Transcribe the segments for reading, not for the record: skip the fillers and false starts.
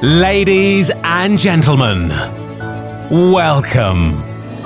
Ladies and gentlemen, welcome.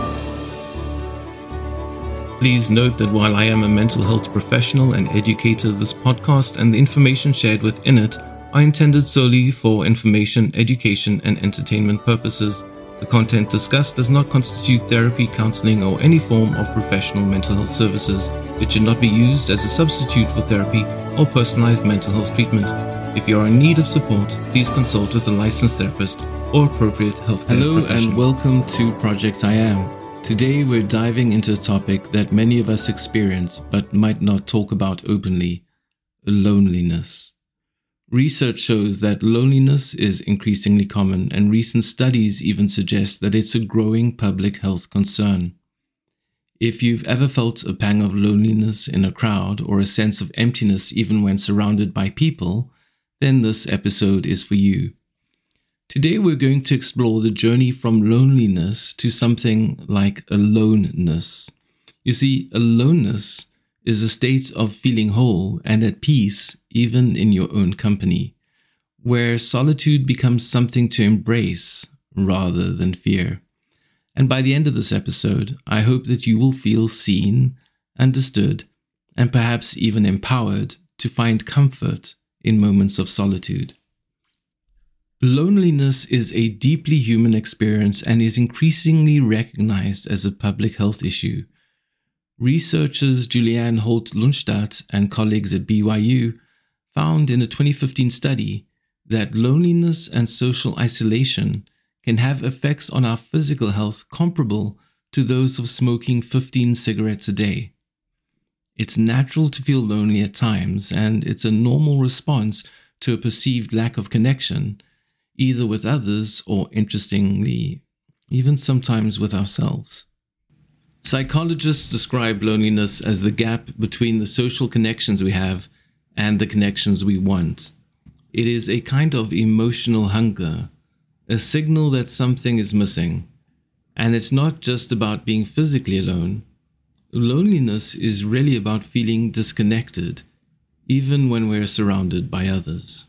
Please note that while I am a mental health professional and educator, this podcast and the information shared within it are intended solely for information, education, and entertainment purposes. The content discussed does not constitute therapy, counseling, or any form of professional mental health services. It should not be used as a substitute for therapy or personalized mental health treatment. If you are in need of support, please consult with a licensed therapist or appropriate healthcare professional. Hello and welcome to Project I Am. Today we're diving into a topic that many of us experience but might not talk about openly: loneliness. Research shows that loneliness is increasingly common, and recent studies even suggest that it's a growing public health concern. If you've ever felt a pang of loneliness in a crowd or a sense of emptiness even when surrounded by people, then this episode is for you. Today we're going to explore the journey from loneliness to something like aloneness. You see, aloneness is a state of feeling whole and at peace even in your own company, where solitude becomes something to embrace rather than fear. And by the end of this episode, I hope that you will feel seen, understood, and perhaps even empowered to find comfort in moments of solitude. Loneliness is a deeply human experience and is increasingly recognized as a public health issue. Researchers Julianne Holt-Lundstadt and colleagues at BYU found in a 2015 study that loneliness and social isolation can have effects on our physical health comparable to those of smoking 15 cigarettes a day. It's natural to feel lonely at times, and it's a normal response to a perceived lack of connection, either with others or, interestingly, even sometimes with ourselves. Psychologists describe loneliness as the gap between the social connections we have and the connections we want. It is a kind of emotional hunger, a signal that something is missing. And it's not just about being physically alone. Loneliness is really about feeling disconnected, even when we're surrounded by others.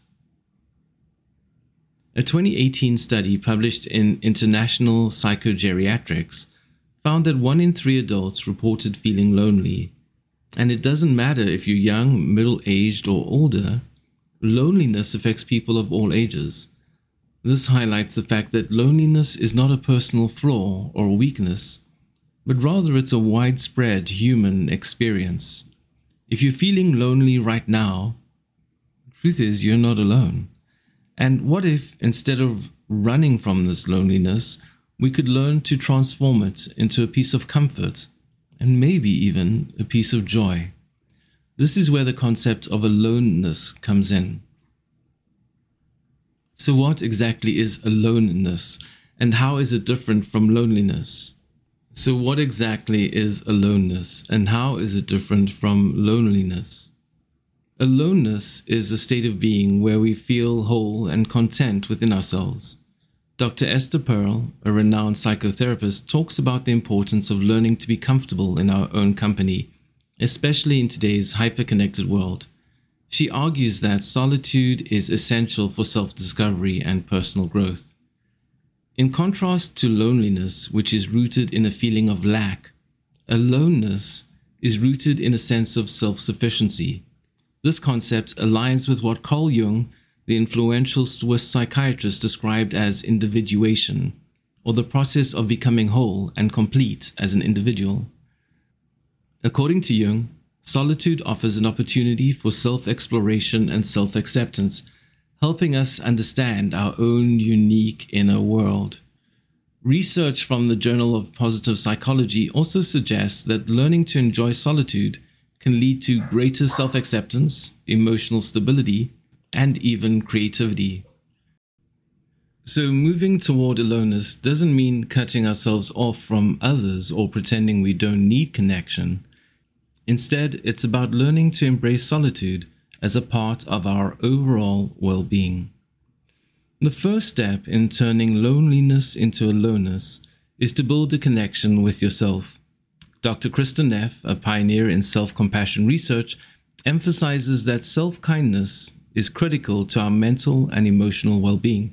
A 2018 study published in International Psychogeriatrics found that 1 in 3 adults reported feeling lonely. And it doesn't matter if you're young, middle-aged, or older, loneliness affects people of all ages. This highlights the fact that loneliness is not a personal flaw or weakness, but rather it's a widespread human experience. If you're feeling lonely right now, the truth is you're not alone. And what if, instead of running from this loneliness, we could learn to transform it into a piece of comfort, and maybe even a piece of joy? This is where the concept of aloneness comes in. So what exactly is aloneness, and how is it different from loneliness? So what exactly is aloneness, and how is it different from loneliness? Aloneness is a state of being where we feel whole and content within ourselves. Dr. Esther Perel, a renowned psychotherapist, talks about the importance of learning to be comfortable in our own company, especially in today's hyper-connected world. She argues that solitude is essential for self-discovery and personal growth. In contrast to loneliness, which is rooted in a feeling of lack, aloneness is rooted in a sense of self-sufficiency. This concept aligns with what Carl Jung, the influential Swiss psychiatrist, described as individuation, or the process of becoming whole and complete as an individual. According to Jung, solitude offers an opportunity for self-exploration and self-acceptance, helping us understand our own unique inner world. Research from the Journal of Positive Psychology also suggests that learning to enjoy solitude can lead to greater self-acceptance, emotional stability, and even creativity. So moving toward aloneness doesn't mean cutting ourselves off from others or pretending we don't need connection. Instead, it's about learning to embrace solitude as a part of our overall well-being. The first step in turning loneliness into aloneness is to build a connection with yourself. Dr. Kristin Neff, a pioneer in self-compassion research, emphasizes that self-kindness is critical to our mental and emotional well-being.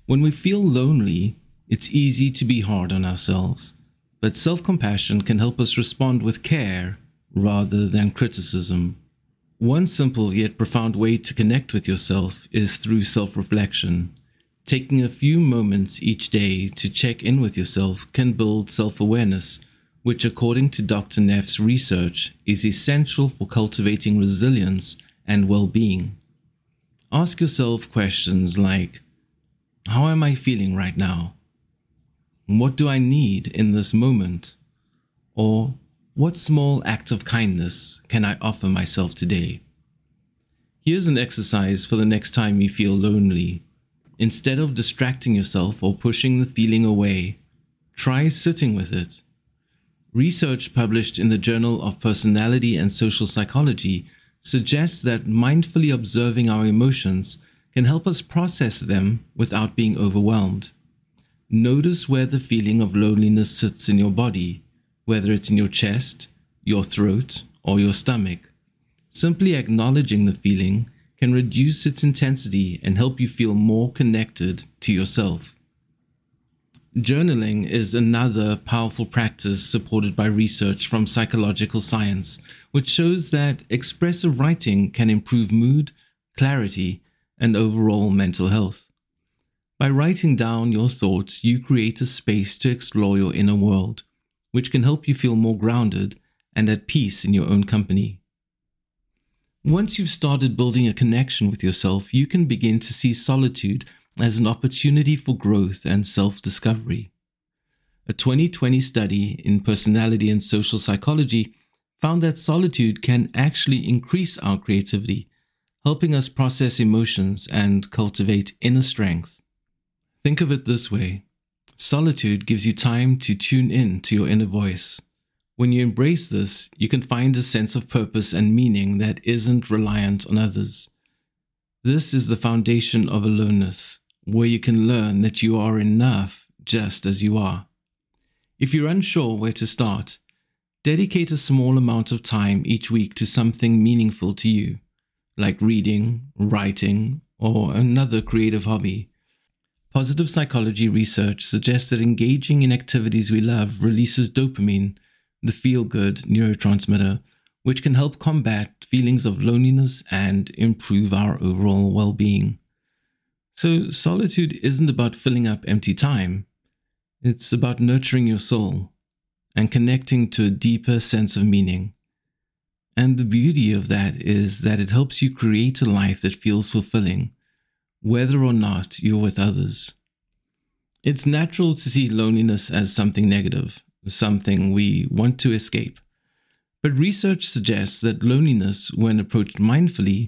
When we feel lonely, it's easy to be hard on ourselves, but self-compassion can help us respond with care rather than criticism. One simple yet profound way to connect with yourself is through self-reflection. Taking a few moments each day to check in with yourself can build self-awareness, which according to Dr. Neff's research is essential for cultivating resilience and well-being. Ask yourself questions like, how am I feeling right now? What do I need in this moment? Or what small act of kindness can I offer myself today? Here's an exercise for the next time you feel lonely. Instead of distracting yourself or pushing the feeling away, try sitting with it. Research published in the Journal of Personality and Social Psychology suggests that mindfully observing our emotions can help us process them without being overwhelmed. Notice where the feeling of loneliness sits in your body, whether it's in your chest, your throat, or your stomach. Simply acknowledging the feeling can reduce its intensity and help you feel more connected to yourself. Journaling is another powerful practice supported by research from psychological science, which shows that expressive writing can improve mood, clarity, and overall mental health. By writing down your thoughts, you create a space to explore your inner world, which can help you feel more grounded and at peace in your own company. Once you've started building a connection with yourself, you can begin to see solitude as an opportunity for growth and self-discovery. A 2020 study in personality and social psychology found that solitude can actually increase our creativity, helping us process emotions and cultivate inner strength. Think of it this way. Solitude gives you time to tune in to your inner voice. When you embrace this, you can find a sense of purpose and meaning that isn't reliant on others. This is the foundation of aloneness, where you can learn that you are enough just as you are. If you're unsure where to start, dedicate a small amount of time each week to something meaningful to you, like reading, writing, or another creative hobby. Positive psychology research suggests that engaging in activities we love releases dopamine, the feel-good neurotransmitter, which can help combat feelings of loneliness and improve our overall well-being. So solitude isn't about filling up empty time. It's about nurturing your soul and connecting to a deeper sense of meaning. And the beauty of that is that it helps you create a life that feels fulfilling, whether or not you're with others. It's natural to see loneliness as something negative, something we want to escape. But research suggests that loneliness, when approached mindfully,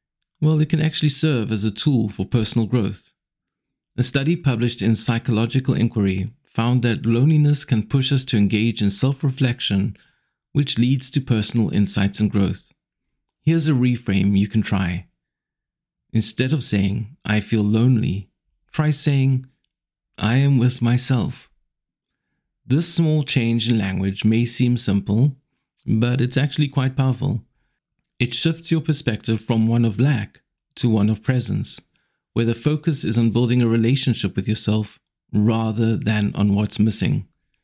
it can actually serve as a tool for personal growth. A study published in Psychological Inquiry found that loneliness can push us to engage in self-reflection, which leads to personal insights and growth. Here's a reframe you can try. Instead of saying, I feel lonely, try saying, I am with myself. This small change in language may seem simple, but it's actually quite powerful. It shifts your perspective from one of lack to one of presence, where the focus is on building a relationship with yourself rather than on what's missing.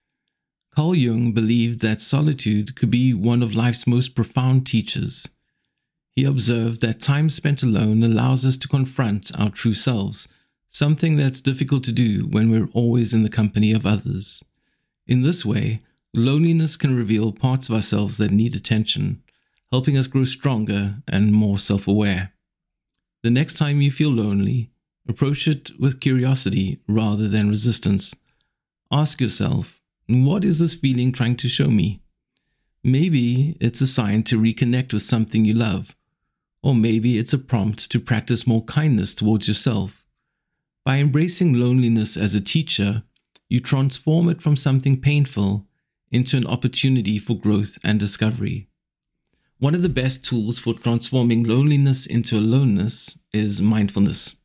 Carl Jung believed that solitude could be one of life's most profound teachers. He observed that time spent alone allows us to confront our true selves, something that's difficult to do when we're always in the company of others. In this way, loneliness can reveal parts of ourselves that need attention, helping us grow stronger and more self-aware. The next time you feel lonely, approach it with curiosity rather than resistance. Ask yourself, what is this feeling trying to show me? Maybe it's a sign to reconnect with something you love, or maybe it's a prompt to practice more kindness towards yourself. By embracing loneliness as a teacher, you transform it from something painful into an opportunity for growth and discovery. One of the best tools for transforming loneliness into aloneness is mindfulness.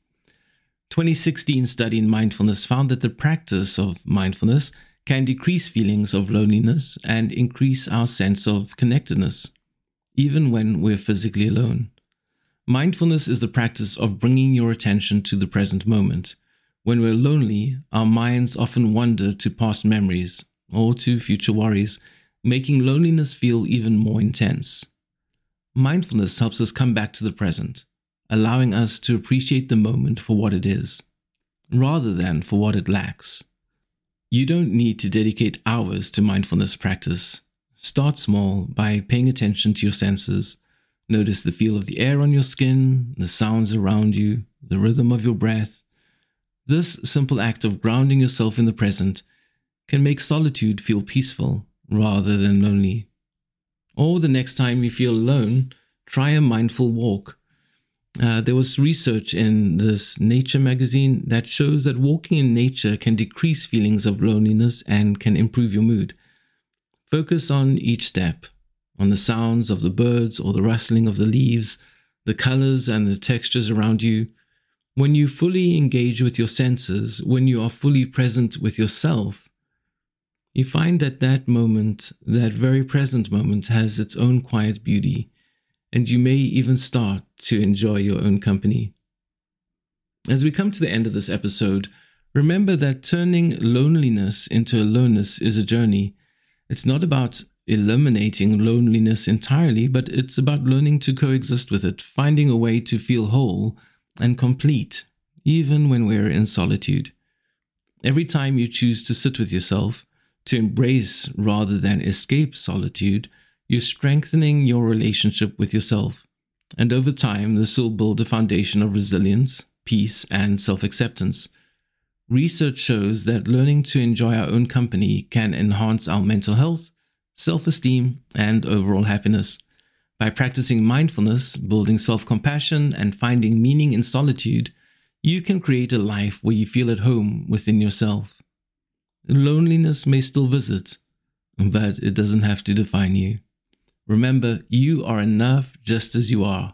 2016 study in mindfulness found that the practice of mindfulness can decrease feelings of loneliness and increase our sense of connectedness, even when we're physically alone. Mindfulness is the practice of bringing your attention to the present moment, When we're lonely, our minds often wander to past memories or to future worries, making loneliness feel even more intense. Mindfulness helps us come back to the present, allowing us to appreciate the moment for what it is, rather than for what it lacks. You don't need to dedicate hours to mindfulness practice. Start small by paying attention to your senses. Notice the feel of the air on your skin, the sounds around you, the rhythm of your breath. This simple act of grounding yourself in the present can make solitude feel peaceful rather than lonely. Or the next time you feel alone, try a mindful walk. There was research in this Nature magazine that shows that walking in nature can decrease feelings of loneliness and can improve your mood. Focus on each step, on the sounds of the birds or the rustling of the leaves, the colors and the textures around you. When you fully engage with your senses, when you are fully present with yourself, you find that that moment, that very present moment, has its own quiet beauty, and you may even start to enjoy your own company. As we come to the end of this episode, remember that turning loneliness into aloneness is a journey. It's not about eliminating loneliness entirely, but it's about learning to coexist with it, finding a way to feel whole and complete, even when we're in solitude. Every time you choose to sit with yourself, to embrace rather than escape solitude, you're strengthening your relationship with yourself. And over time, this will build a foundation of resilience, peace, and self-acceptance. Research shows that learning to enjoy our own company can enhance our mental health, self-esteem, and overall happiness. By practicing mindfulness, building self-compassion, and finding meaning in solitude, you can create a life where you feel at home within yourself. Loneliness may still visit, but it doesn't have to define you. Remember, you are enough just as you are.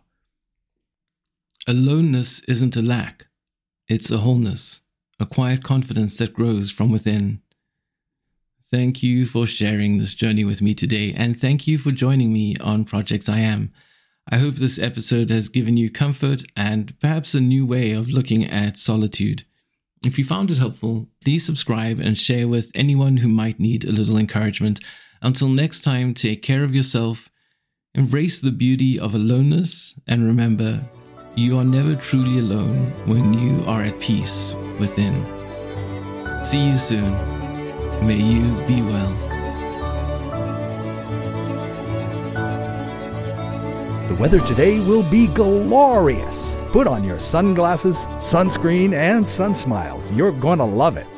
Aloneness isn't a lack, it's a wholeness, a quiet confidence that grows from within. Thank you for sharing this journey with me today, and thank you for joining me on Project I Am. I hope this episode has given you comfort and perhaps a new way of looking at solitude. If you found it helpful, please subscribe and share with anyone who might need a little encouragement. Until next time, take care of yourself, embrace the beauty of aloneness, and remember, you are never truly alone when you are at peace within. See you soon. May you be well. The weather today will be glorious. Put on your sunglasses, sunscreen, and sun smiles. You're going to love it.